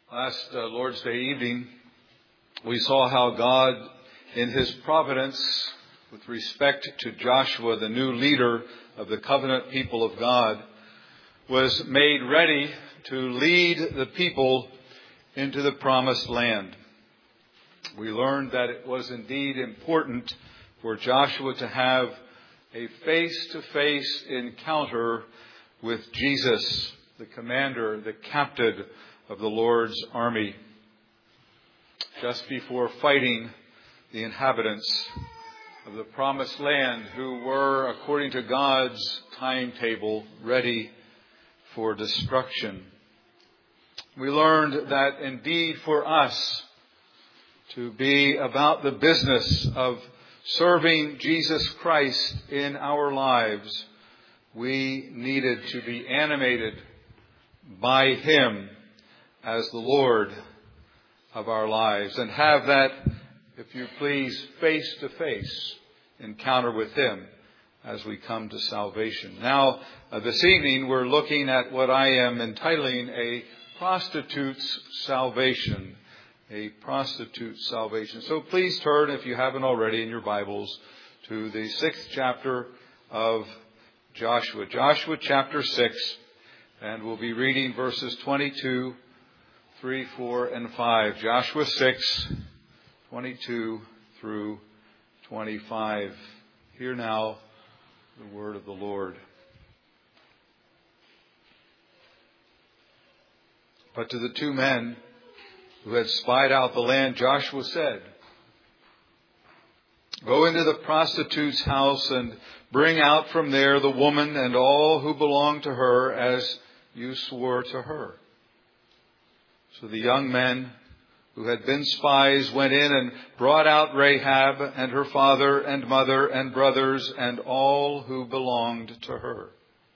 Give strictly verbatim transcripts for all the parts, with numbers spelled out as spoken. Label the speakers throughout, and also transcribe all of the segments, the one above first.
Speaker 1: Last uh, Lord's Day evening, we saw how God, in His providence, with respect to Joshua, the new leader of the covenant people of God, was made ready to lead the people into the promised land. We learned that it was indeed important for Joshua to have a face-to-face encounter with Jesus, the commander, the captain of the Lord's army, just before fighting the inhabitants of the promised land who were, according to God's timetable, ready for destruction. We learned that indeed for us to be about the business of serving Jesus Christ in our lives, we needed to be animated by Him as the Lord of our lives and have that, if you please, face-to-face encounter with Him as we come to salvation. Now, uh, this evening we're looking at what I am entitling a prostitute's salvation. A prostitute's salvation. So please turn, if you haven't already in your Bibles, to the sixth chapter of Joshua. Joshua chapter six, and we'll be reading verses twenty-two, three, four, and five. Joshua six, twenty-two through twenty-five. Hear now the word of the Lord. But to the two men who had spied out the land, Joshua said, "Go into the prostitute's house and bring out from there the woman and all who belong to her as you swore to her." So the young men who had been spies went in and brought out Rahab and her father and mother and brothers and all who belonged to her.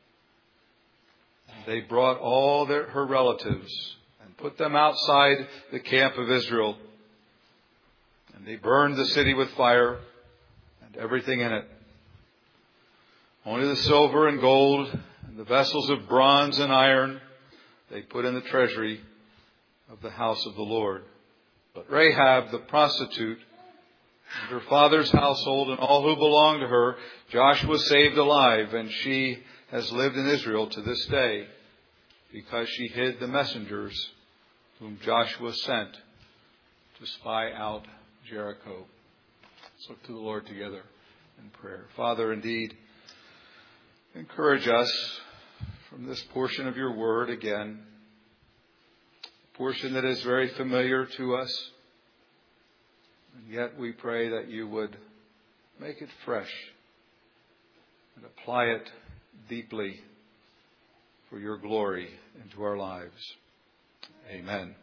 Speaker 1: They brought all their, her relatives and put them outside the camp of Israel. And they burned the city with fire and everything in it. Only the silver and gold and the vessels of bronze and iron they put in the treasury of the house of the Lord. But Rahab the prostitute and her father's household and all who belonged to her, Joshua saved alive, and she has lived in Israel to this day, because she hid the messengers whom Joshua sent to spy out Jericho. Let's look to the Lord together in prayer. Father, indeed, encourage us from this portion of your word again, a portion that is very familiar to us, and yet we pray that you would make it fresh and apply it deeply for your glory into our lives. Amen.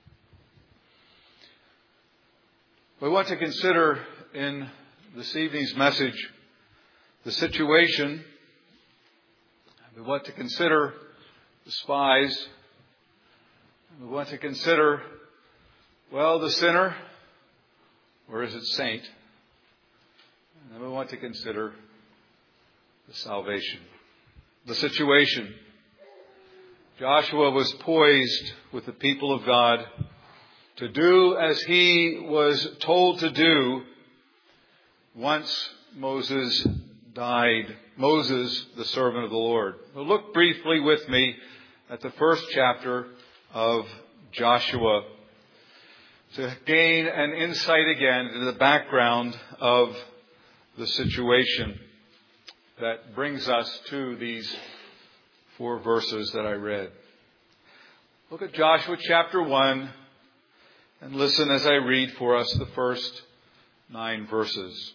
Speaker 1: We want to consider in this evening's message the situation. We want to consider the spies. We want to consider, well, the sinner, or is it saint? And then we want to consider the salvation. The situation. Joshua was poised with the people of God to do as he was told to do once Moses died. Moses, the servant of the Lord. Well, look briefly with me at the first chapter of Joshua to gain an insight again into the background of the situation that brings us to these four verses that I read. Look at Joshua chapter one and listen as I read for us the first nine verses.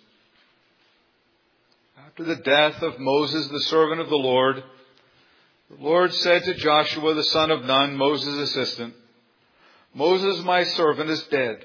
Speaker 1: After the death of Moses, the servant of the Lord, the Lord said to Joshua, the son of Nun, Moses' assistant, "Moses, my servant, is dead.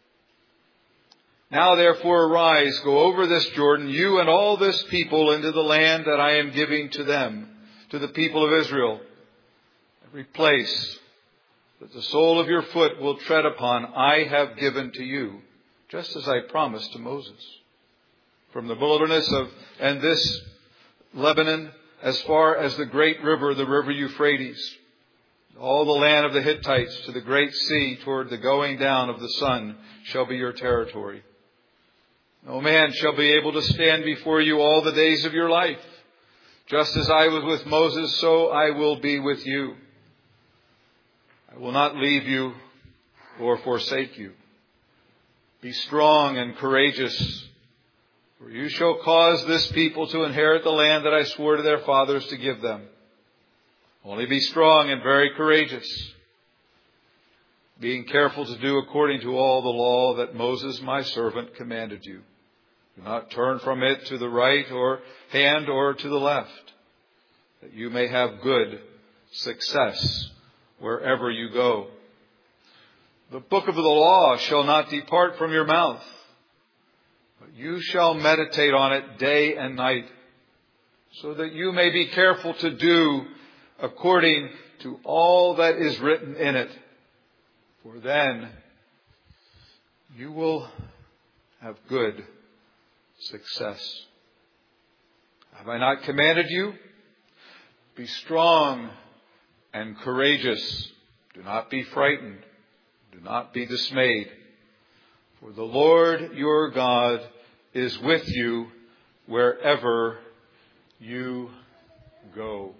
Speaker 1: Now therefore arise, go over this Jordan, you and all this people, into the land that I am giving to them, to the people of Israel. Every place that the sole of your foot will tread upon, I have given to you, just as I promised to Moses. From the wilderness of and this Lebanon, as far as the great river, the river Euphrates, All the land of the Hittites to the great sea toward the going down of the sun shall be your territory. No man shall be able to stand before you all the days of your life. Just as I was with Moses, so I will be with you. I will not leave you or forsake you. Be strong and courageous, for you shall cause this people to inherit the land that I swore to their fathers to give them. Only be strong and very courageous, being careful to do according to all the law that Moses my servant commanded you. Do not turn from it to the right or hand or to the left, that you may have good success wherever you go. The book of the law shall not depart from your mouth, but you shall meditate on it day and night, so that you may be careful to do according to all that is written in it. For then you will have good success. Have I not commanded you? Be strong and courageous. Do not be frightened. Do not be dismayed. For the Lord your God is with you wherever you go.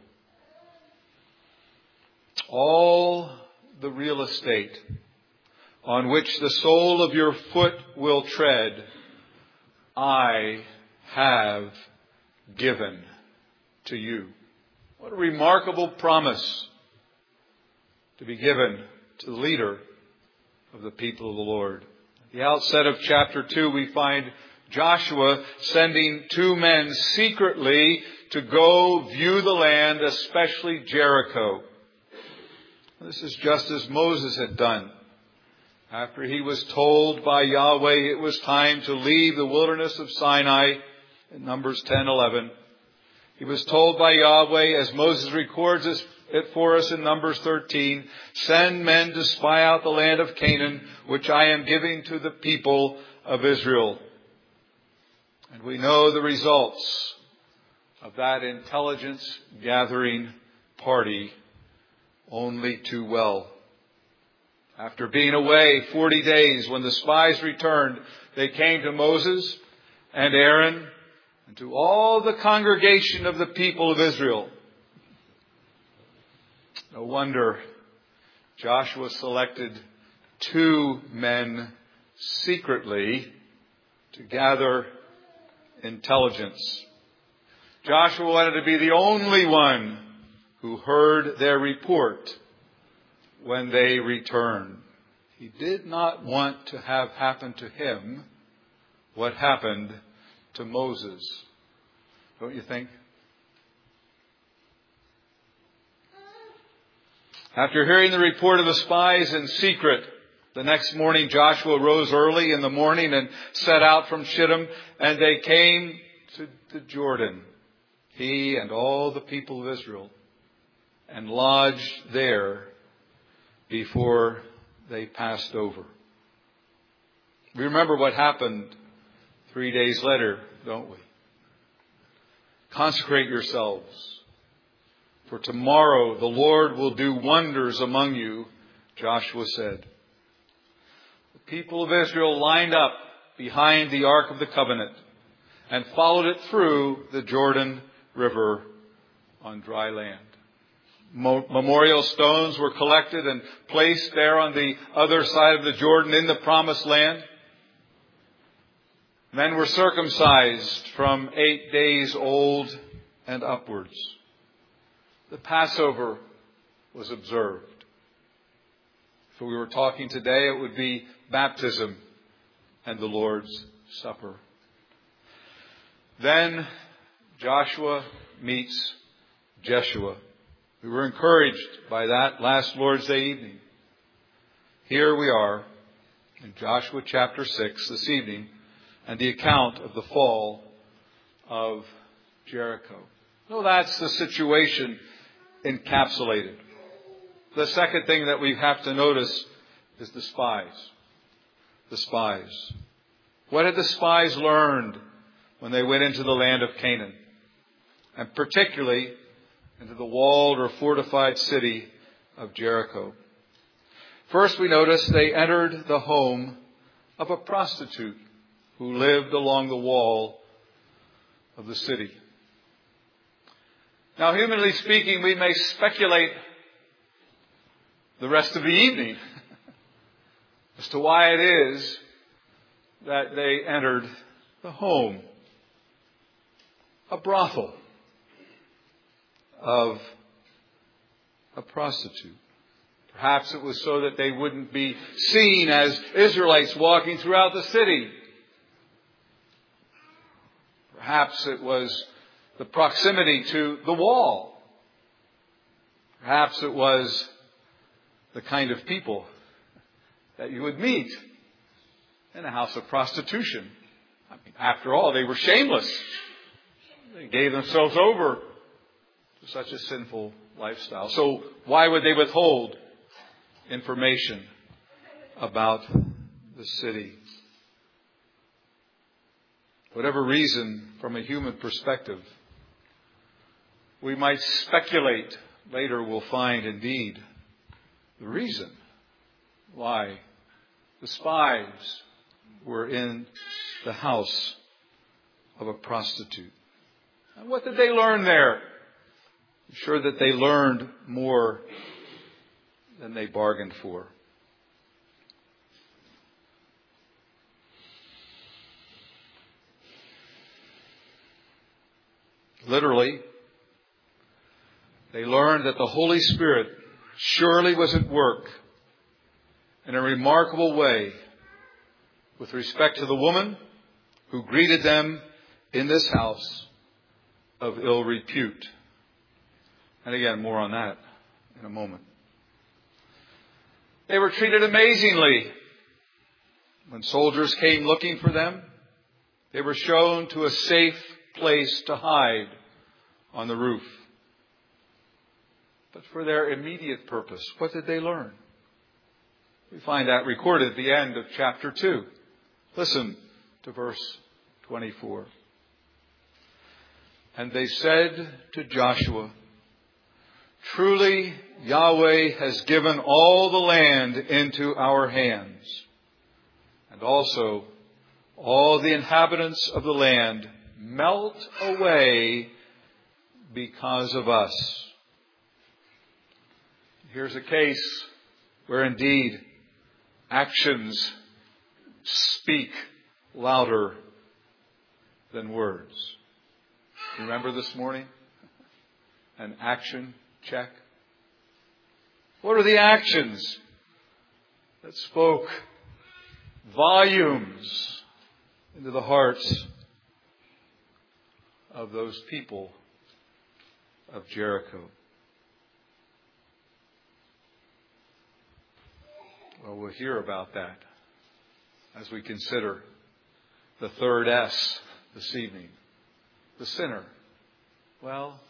Speaker 1: All the real estate on which the sole of your foot will tread, I have given to you. What a remarkable promise to be given to the leader of the people of the Lord. At the outset of chapter two, we find Joshua sending two men secretly to go view the land, especially Jericho. This is just as Moses had done. After he was told by Yahweh it was time to leave the wilderness of Sinai, in Numbers ten eleven, he was told by Yahweh, as Moses records it for us in Numbers thirteen, send men to spy out the land of Canaan, which I am giving to the people of Israel. And we know the results of that intelligence gathering party only too well. After being away forty days, when the spies returned, they came to Moses and Aaron and to all the congregation of the people of Israel. No wonder Joshua selected two men secretly to gather intelligence. Joshua wanted to be the only one who heard their report when they returned. He did not want to have happen to him what happened to Moses. Don't you think? After hearing the report of the spies in secret, the next morning Joshua rose early in the morning and set out from Shittim, and they came to the Jordan, he and all the people of Israel, and lodged there before they passed over. We remember what happened three days later, don't we? Consecrate yourselves, for tomorrow the Lord will do wonders among you, Joshua said. The people of Israel lined up behind the Ark of the Covenant and followed it through the Jordan River on dry land. Memorial stones were collected and placed there on the other side of the Jordan in the Promised Land. Men were circumcised from eight days old and upwards. The Passover was observed. If we were talking today, it would be baptism and the Lord's Supper. Then Joshua meets Jeshua. We were encouraged by that last Lord's Day evening. Here we are in Joshua chapter six this evening, and the account of the fall of Jericho. So that's the situation encapsulated. The second thing that we have to notice is the spies. The spies. What had the spies learned when they went into the land of Canaan? And particularly into the walled or fortified city of Jericho. First, we notice they entered the home of a prostitute who lived along the wall of the city. Now, humanly speaking, we may speculate the rest of the evening as to why it is that they entered the home, a brothel of a prostitute. Perhaps it was so that they wouldn't be seen as Israelites walking throughout the city. Perhaps it was the proximity to the wall. Perhaps it was the kind of people that you would meet in a house of prostitution. I mean, after all, they were shameless. They gave themselves over to such a sinful lifestyle. So why would they withhold information about the city? Whatever reason, from a human perspective, we might speculate, later we'll find indeed the reason why the spies were in the house of a prostitute. And what did they learn there? I'm sure that they learned more than they bargained for. Literally, they learned that the Holy Spirit surely was at work in a remarkable way with respect to the woman who greeted them in this house of ill repute. And again, more on that in a moment. They were treated amazingly. When soldiers came looking for them, they were shown to a safe place to hide on the roof. But for their immediate purpose, what did they learn? We find that recorded at the end of chapter two. Listen to verse twenty-four. And they said to Joshua, truly Yahweh has given all the land into our hands, and also all the inhabitants of the land melt away because of us. Here's a case where indeed actions speak louder than words. Remember this morning? An action check. What are the actions that spoke volumes into the hearts of those people of Jericho? Well, we'll hear about that as we consider the third S this evening. The sinner. Well,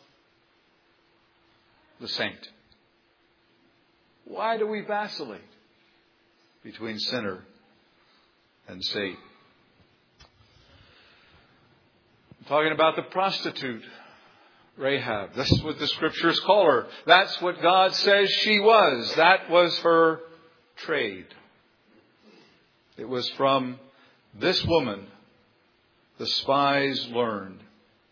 Speaker 1: the saint. Why do we vacillate between sinner and saint? I'm talking about the prostitute, Rahab. This is what the scriptures call her. That's what God says she was. That was her trade. It was from this woman the spies learned,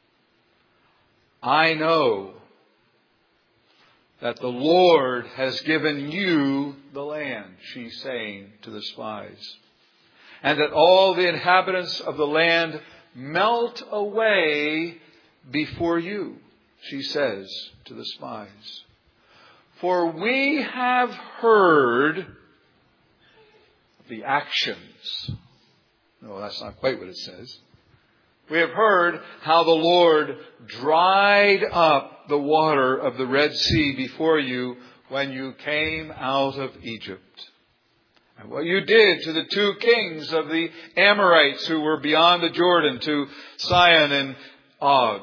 Speaker 1: I know that the Lord has given you the land, she's saying to the spies, and that all the inhabitants of the land melt away before you, she says to the spies. For we have heard the actions. No, that's not quite what it says. We have heard how the Lord dried up the water of the Red Sea before you when you came out of Egypt. And what you did to the two kings of the Amorites who were beyond the Jordan, to Sihon and Og,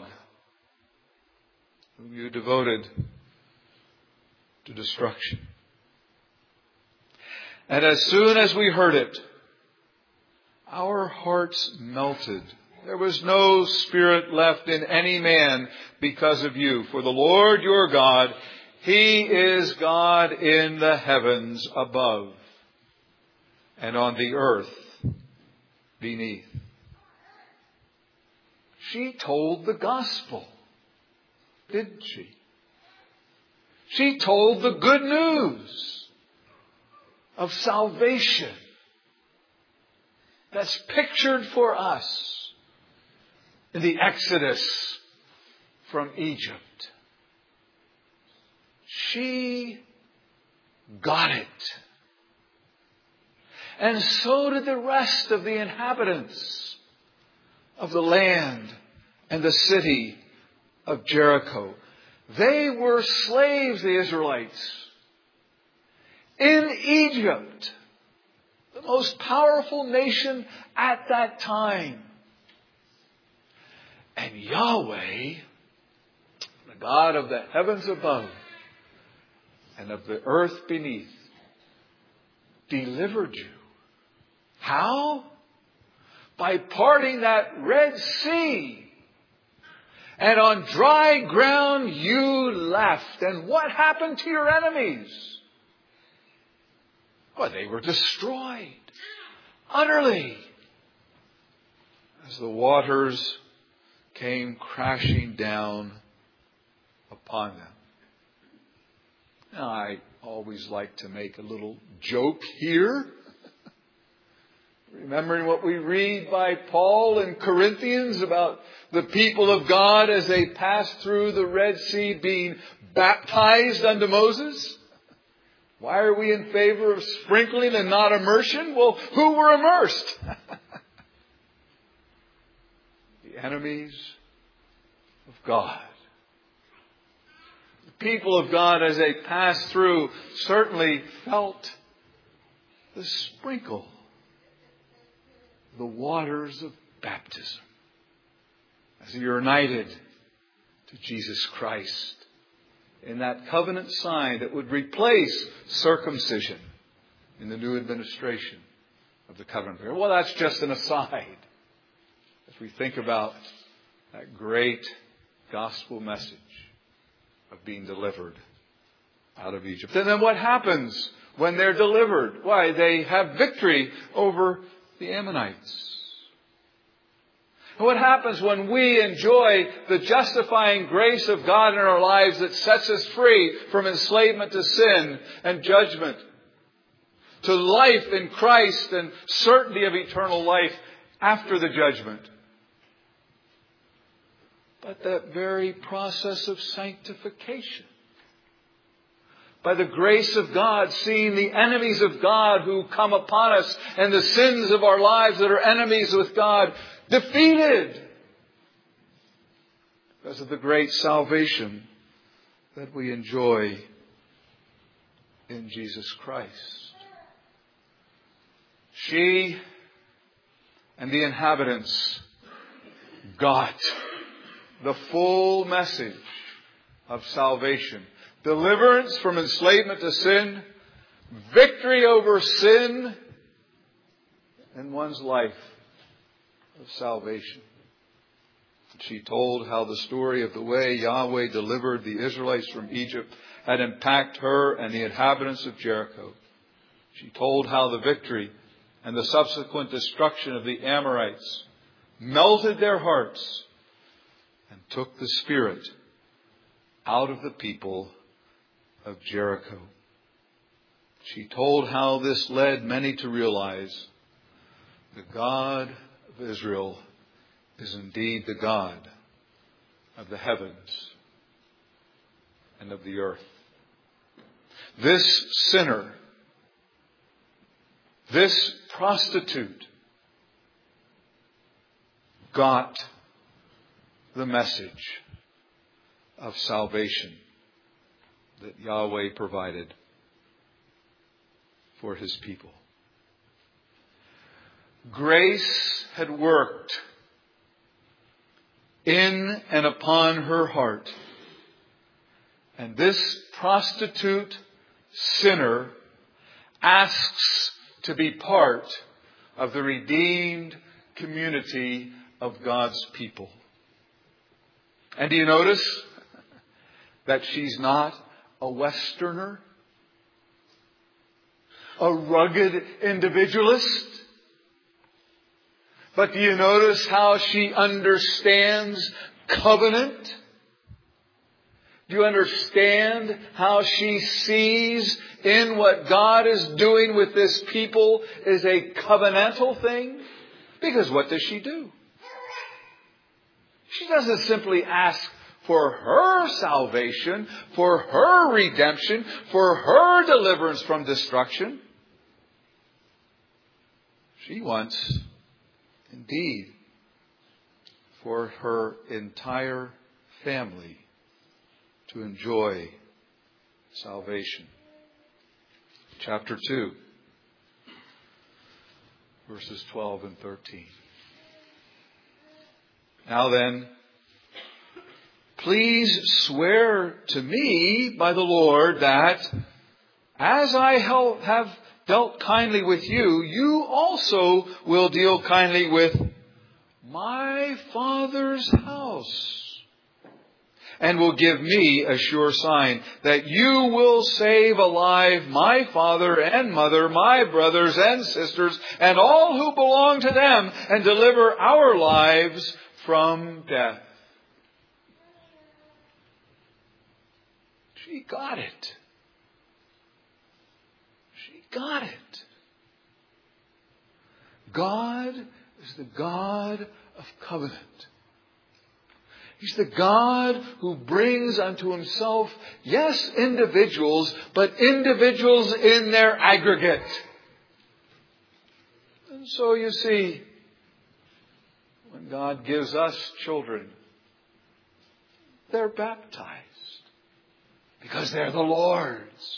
Speaker 1: whom you devoted to destruction. And as soon as we heard it, our hearts melted. There was no spirit left in any man because of you. For the Lord your God He is God in the heavens above and on the earth beneath. She told the gospel, didn't she? She told the good news of salvation that's pictured for us in the Exodus from Egypt. She got it. And so did the rest of the inhabitants of the land and the city of Jericho. They were slaves, the Israelites, in Egypt, the most powerful nation at that time. And Yahweh, the God of the heavens above and of the earth beneath, delivered you. How? By parting that Red Sea. And on dry ground you left. And what happened to your enemies? Well, they were destroyed utterly as the waters came crashing down upon them. Now, I always like to make a little joke here. Remembering what we read by Paul in Corinthians about the people of God as they passed through the Red Sea being baptized unto Moses. Why are we in favor of sprinkling and not immersion? Well, who were immersed? The enemies of God. The people of God as they passed through certainly felt the sprinkle. The waters of baptism as they are united to Jesus Christ in that covenant sign that would replace circumcision in the new administration of the covenant. Well, that's just an aside as we think about that great gospel message of being delivered out of Egypt. And then what happens when they're delivered? Why, they have victory over the Ammonites. And what happens when we enjoy the justifying grace of God in our lives that sets us free from enslavement to sin and judgment, to life in Christ and certainty of eternal life after the judgment? But that very process of sanctification, by the grace of God, seeing the enemies of God who come upon us and the sins of our lives that are enemies with God defeated because of the great salvation that we enjoy in Jesus Christ. She and the inhabitants got the full message of salvation. Deliverance from enslavement to sin, victory over sin, and one's life of salvation. She told how the story of the way Yahweh delivered the Israelites from Egypt had impacted her and the inhabitants of Jericho. She told how the victory and the subsequent destruction of the Amorites melted their hearts and took the spirit out of the people of Jericho. She told how this led many to realize the God of Israel is indeed the God of the heavens and of the earth. This sinner, this prostitute, got the message of salvation that Yahweh provided for His people. Grace had worked in and upon her heart. And this prostitute sinner asks to be part of the redeemed community of God's people. And do you notice that she's not a Westerner, a rugged individualist. But do you notice how she understands covenant? Do you understand how she sees in what God is doing with this people is a covenantal thing? Because what does she do? She doesn't simply ask for her salvation, for her redemption, for her deliverance from destruction. She wants, indeed, for her entire family to enjoy salvation. Chapter two, verses twelve and thirteen. Now then, please swear to me by the Lord that as I have dealt kindly with you, you also will deal kindly with my father's house, and will give me a sure sign that you will save alive my father and mother, my brothers and sisters, and all who belong to them, and deliver our lives from death. She got it. She got it. God is the God of covenant. He's the God who brings unto Himself, yes, individuals, but individuals in their aggregate. And so you see, when God gives us children, they're baptized because they're the Lord's.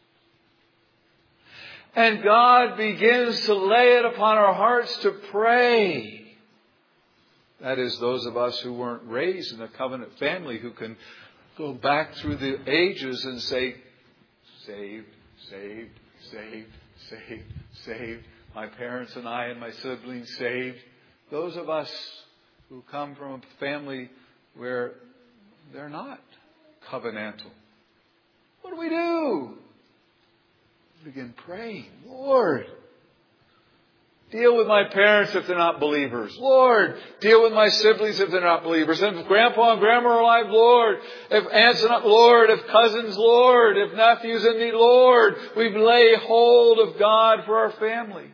Speaker 1: And God begins to lay it upon our hearts to pray. That is, those of us who weren't raised in a covenant family who can go back through the ages and say, saved, saved, saved, saved, saved. My parents and I and my siblings saved. Those of us who come from a family where they're not covenantal. What do we do? We begin praying, Lord, deal with my parents if they're not believers. Lord, deal with my siblings if they're not believers. And if grandpa and grandma are alive, Lord. If aunts are not, Lord. If cousins, Lord. If nephews in need, Lord. We lay hold of God for our family.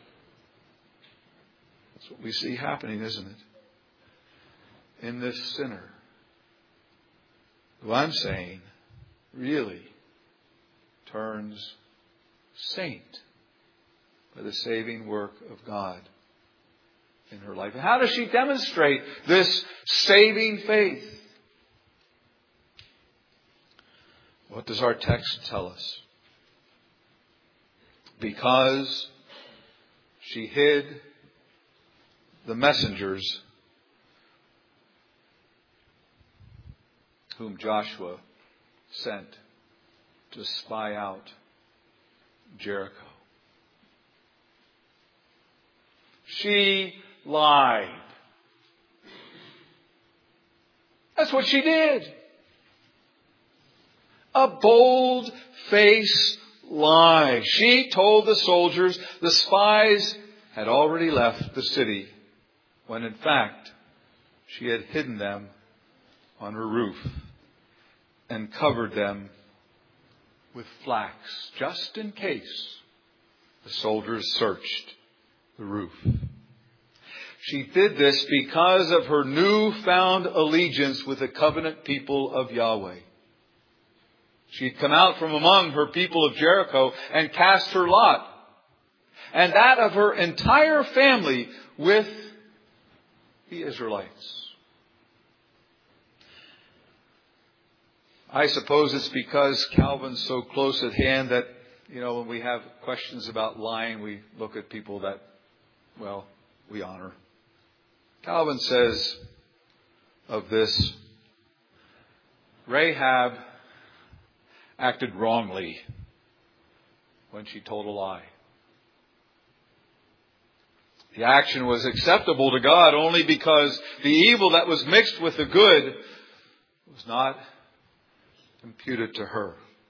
Speaker 1: That's what we see happening, isn't it? In this sinner, who I'm saying really turns saint by the saving work of God in her life. And how does she demonstrate this saving faith? What does our text tell us? Because she hid the messengers whom Joshua sent to spy out Jericho. She lied. That's what she did. A bold-faced lie. She told the soldiers the spies had already left the city, when in fact she had hidden them on her roof and covered them with flax, just in case the soldiers searched the roof. She did this because of her newfound allegiance with the covenant people of Yahweh. She'd come out from among her people of Jericho and cast her lot, and that of her entire family with the Israelites. I suppose it's because Calvin's so close at hand that, you know, when we have questions about lying, we look at people that, well, we honor. Calvin says of this, Rahab acted wrongly when she told a lie. The action was acceptable to God only because the evil that was mixed with the good was not imputed to her.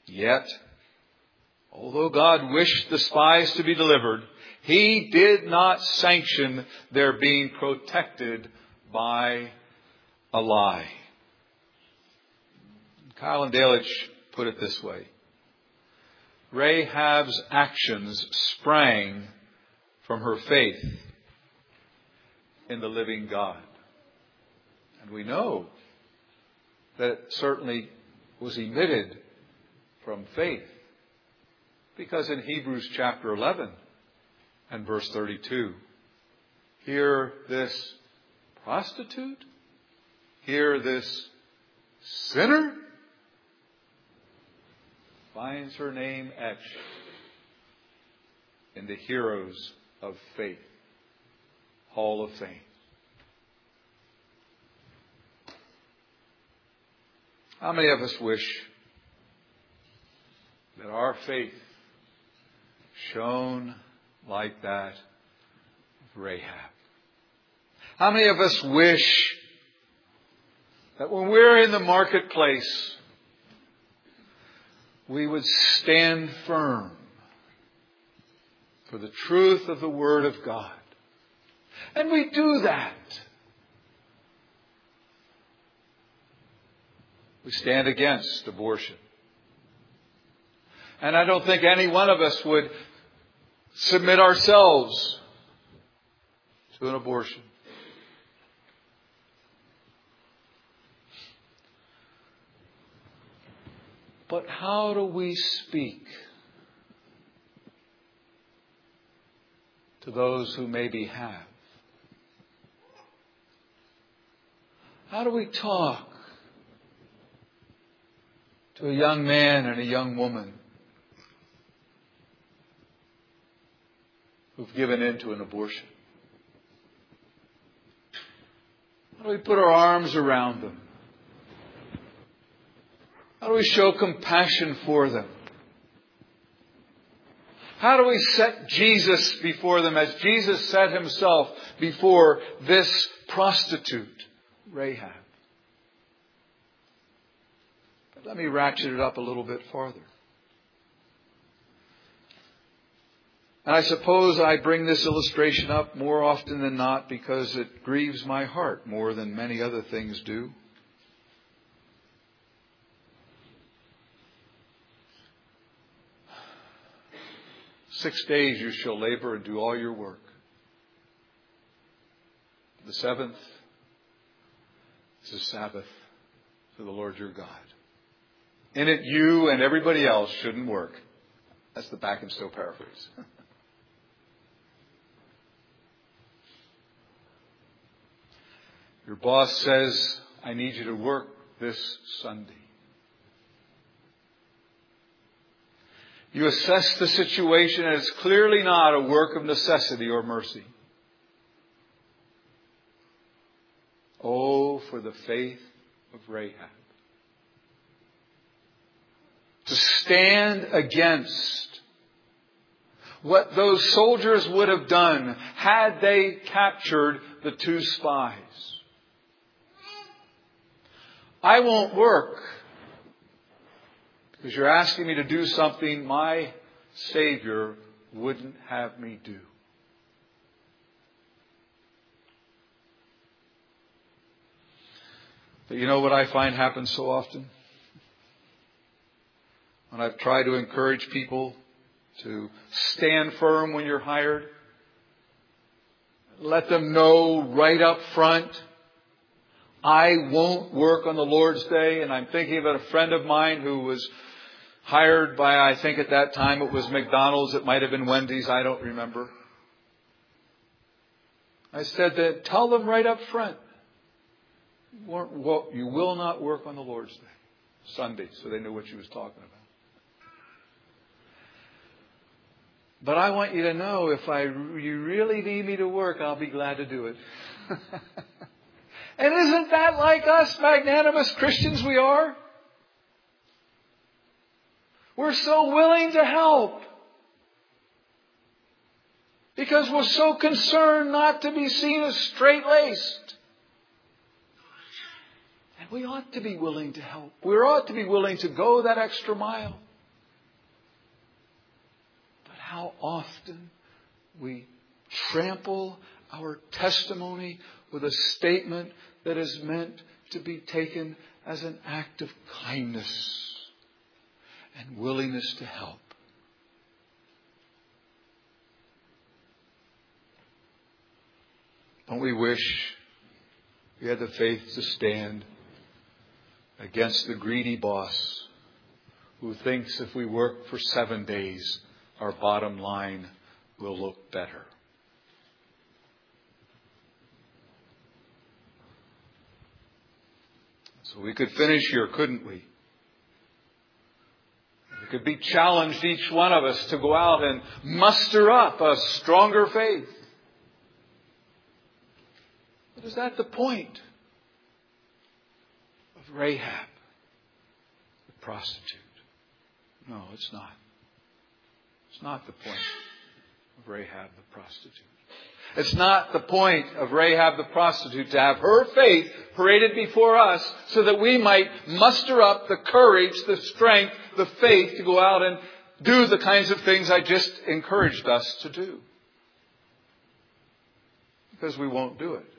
Speaker 1: Yet, although God wished the spies to be delivered, He did not sanction their being protected by a lie. Kyle and Delitzsch put it this way. Rahab's actions sprang from her faith in the living God. And we know that it certainly was emitted from faith. Because in Hebrews chapter eleven and verse thirty-two, here this prostitute, here this sinner finds her name etched in the Heroes of Faith Hall of Fame. How many of us wish that our faith shone like that of Rahab? How many of us wish that when we're in the marketplace, we would stand firm for the truth of the Word of God? And we do that. We stand against abortion. And I don't think any one of us would submit ourselves to an abortion. But how do we speak to those who maybe have? How do we talk to a young man and a young woman who've given in to an abortion? How do we put our arms around them? How do we show compassion for them? How do we set Jesus before them as Jesus set Himself before this prostitute, Rahab? But let me ratchet it up a little bit farther. And I suppose I bring this illustration up more often than not because it grieves my heart more than many other things do. Six days you shall labor and do all your work. The seventh is a Sabbath to the Lord your God. In it you and everybody else shouldn't work. That's the back and still paraphrase. Your boss says, I need you to work this Sunday. You assess the situation and it's clearly not a work of necessity or mercy. Oh, for the faith of Rahab. To stand against what those soldiers would have done had they captured the two spies. I won't work because you're asking me to do something my Savior wouldn't have me do. But you know what I find happens so often? When I've tried to encourage people to stand firm when you're hired, let them know right up front, I won't work on the Lord's Day. And I'm thinking about a friend of mine who was hired by, I think at that time it was McDonald's. It might have been Wendy's. I don't remember. I said that tell them right up front, you will not work on the Lord's Day, Sunday. So they knew what she was talking about. But I want you to know if I, you really need me to work, I'll be glad to do it. And isn't that like us magnanimous Christians we are? We're so willing to help. Because we're so concerned not to be seen as straight-laced. And we ought to be willing to help. We ought to be willing to go that extra mile. how often we trample our testimony with a statement that is meant to be taken as an act of kindness and willingness to help. Don't we wish we had the faith to stand against the greedy boss who thinks if we work for seven days, our bottom line will look better? So we could finish here, couldn't we? We could be challenged, each one of us, to go out and muster up a stronger faith. But is that the point of Rahab, the prostitute? No, it's not. It's not the point of Rahab, the prostitute. It's not the point of Rahab the prostitute to have her faith paraded before us so that we might muster up the courage, the strength, the faith to go out and do the kinds of things I just encouraged us to do. Because we won't do it.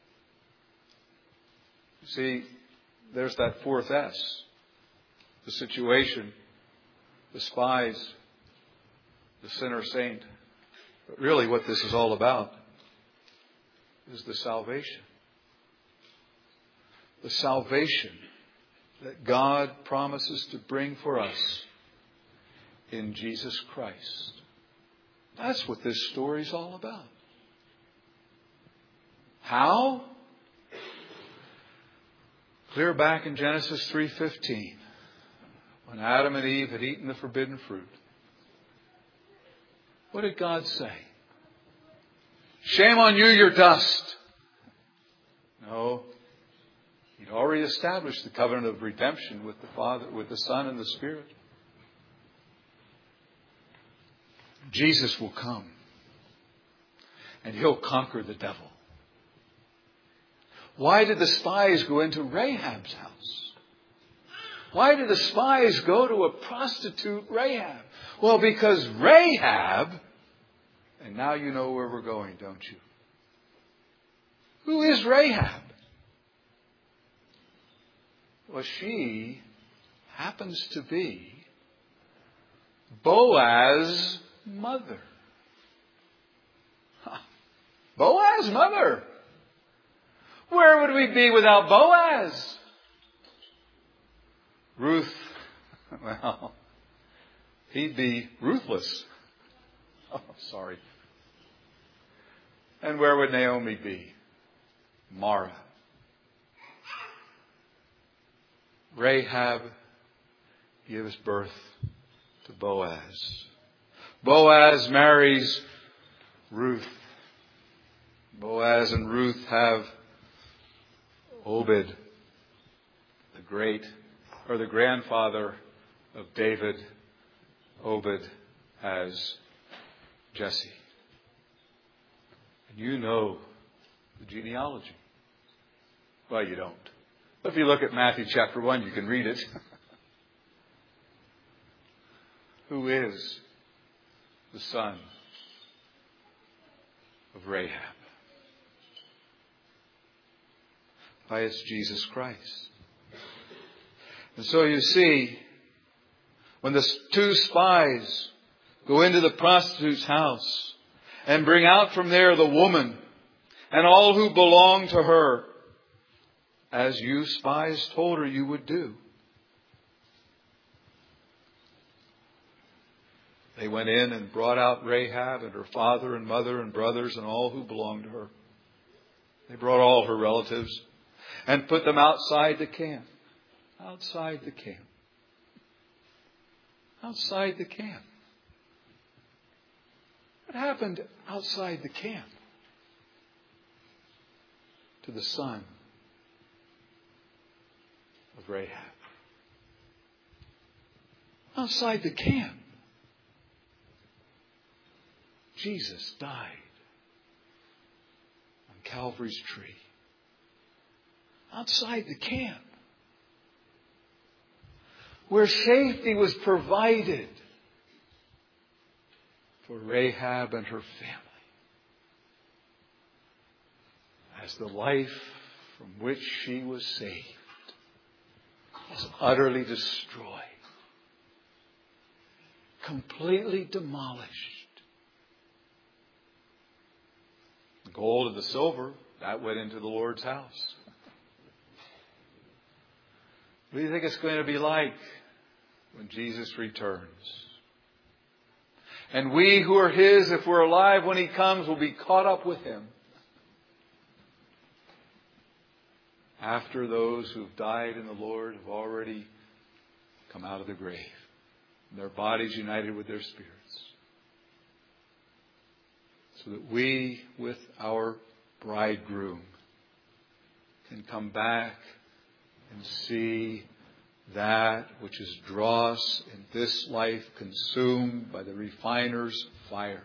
Speaker 1: You see, there's that fourth S. The situation, the spies, the sinner saint. But really what this is all about is the salvation. The salvation that God promises to bring for us in Jesus Christ. That's what this story is all about. How? Clear back in Genesis three fifteen, when Adam and Eve had eaten the forbidden fruit. What did God say? Shame on you, you're dust. No. He'd already established the covenant of redemption with the Father, with the Son and the Spirit. Jesus will come. And He'll conquer the devil. Why did the spies go into Rahab's house? Why did the spies go to a prostitute Rahab? Well, because Rahab, and now you know where we're going, don't you? Who is Rahab? Well, she happens to be Boaz's mother. Boaz's mother. Where would we be without Boaz? Ruth, well, he'd be ruthless. Oh, sorry. And where would Naomi be? Mara. Rahab gives birth to Boaz. Boaz marries Ruth. Boaz and Ruth have Obed, the great, or the grandfather of David. Obed has Jesse. And you know the genealogy. Well, you don't. But if you look at Matthew chapter one, you can read it. Who is the son of Rahab? Why, it's Jesus Christ. And so you see, when the two spies go into the prostitute's house and bring out from there the woman and all who belong to her, as you spies told her you would do. They went in and brought out Rahab and her father and mother and brothers and all who belonged to her. They brought all her relatives and put them outside the camp. Outside the camp. Outside the camp. What happened outside the camp to the son of Rahab? Outside the camp, Jesus died on Calvary's tree. Outside the camp, where safety was provided for Rahab and her family, as the life from which she was saved was utterly destroyed, completely demolished. The gold and the silver, that went into the Lord's house. What do you think it's going to be like when Jesus returns? And we who are His, if we're alive when He comes, will be caught up with Him. After those who've died in the Lord have already come out of the grave, and their bodies united with their spirits. So that we, with our bridegroom, can come back and see that which is dross in this life consumed by the refiner's fire.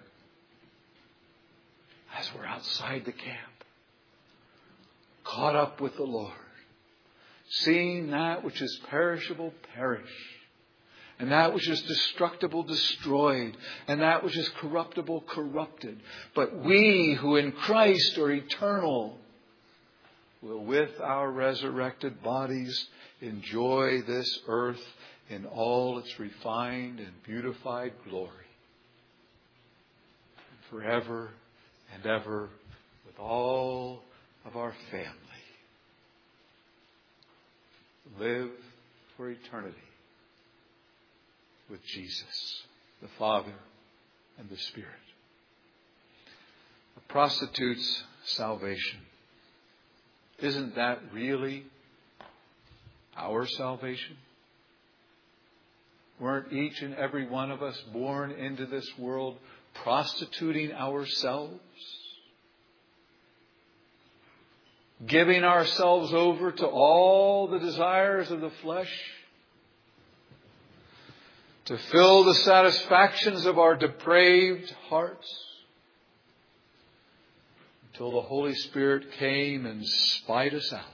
Speaker 1: As we're outside the camp, caught up with the Lord, seeing that which is perishable perish, and that which is destructible destroyed, and that which is corruptible corrupted. But we who in Christ are eternal will with our resurrected bodies enjoy this earth in all its refined and beautified glory. And forever and ever with all of our family. Live for eternity with Jesus, the Father, and the Spirit. A prostitute's salvation. Isn't that really our salvation? Weren't each and every one of us born into this world prostituting ourselves? Giving ourselves over to all the desires of the flesh? To fill the satisfactions of our depraved hearts? Until the Holy Spirit came and spied us out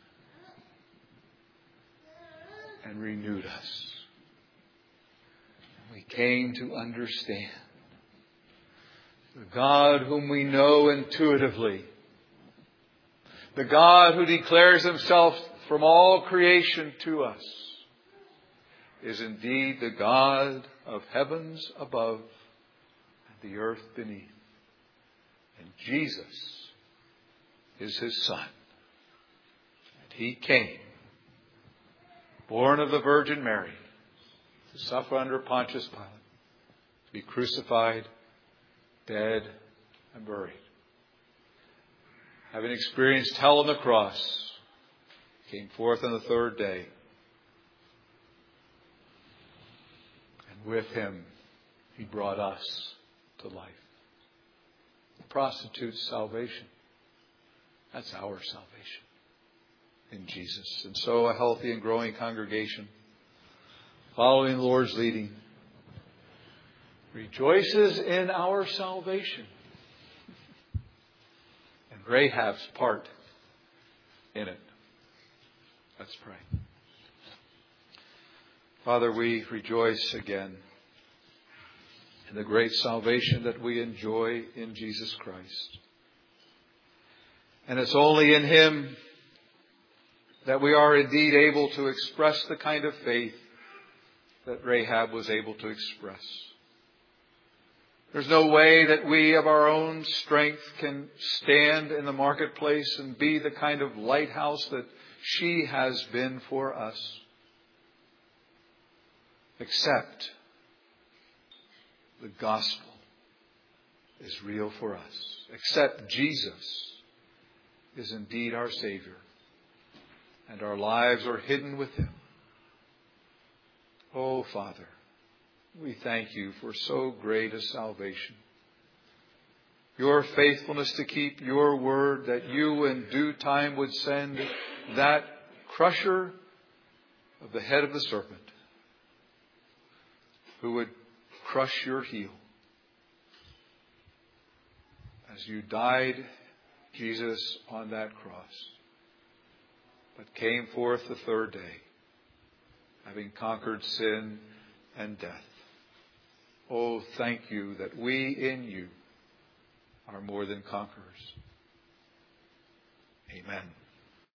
Speaker 1: and renewed us. And we came to understand the God whom we know intuitively, the God who declares Himself from all creation to us, is indeed the God of heavens above and the earth beneath. And Jesus is His Son. And He came, born of the Virgin Mary, to suffer under Pontius Pilate, to be crucified, dead, and buried. Having experienced hell on the cross, came forth on the third day. And with Him, He brought us to life. The prostitute's salvation. That's our salvation in Jesus. And so a healthy and growing congregation, following the Lord's leading, rejoices in our salvation and Rahab's part in it. Let's pray. Father, we rejoice again in the great salvation that we enjoy in Jesus Christ. And it's only in Him that we are indeed able to express the kind of faith that Rahab was able to express. There's no way that we of our own strength can stand in the marketplace and be the kind of lighthouse that she has been for us, except the gospel is real for us, except Jesus is indeed our Savior, and our lives are hidden with Him. Oh, Father, we thank You for so great a salvation. Your faithfulness to keep Your word, that You in due time would send that crusher of the head of the serpent, who would crush your heel. As You died, Jesus, on that cross, but came forth the third day, having conquered sin and death. Oh, thank you that we in you are more than conquerors. Amen.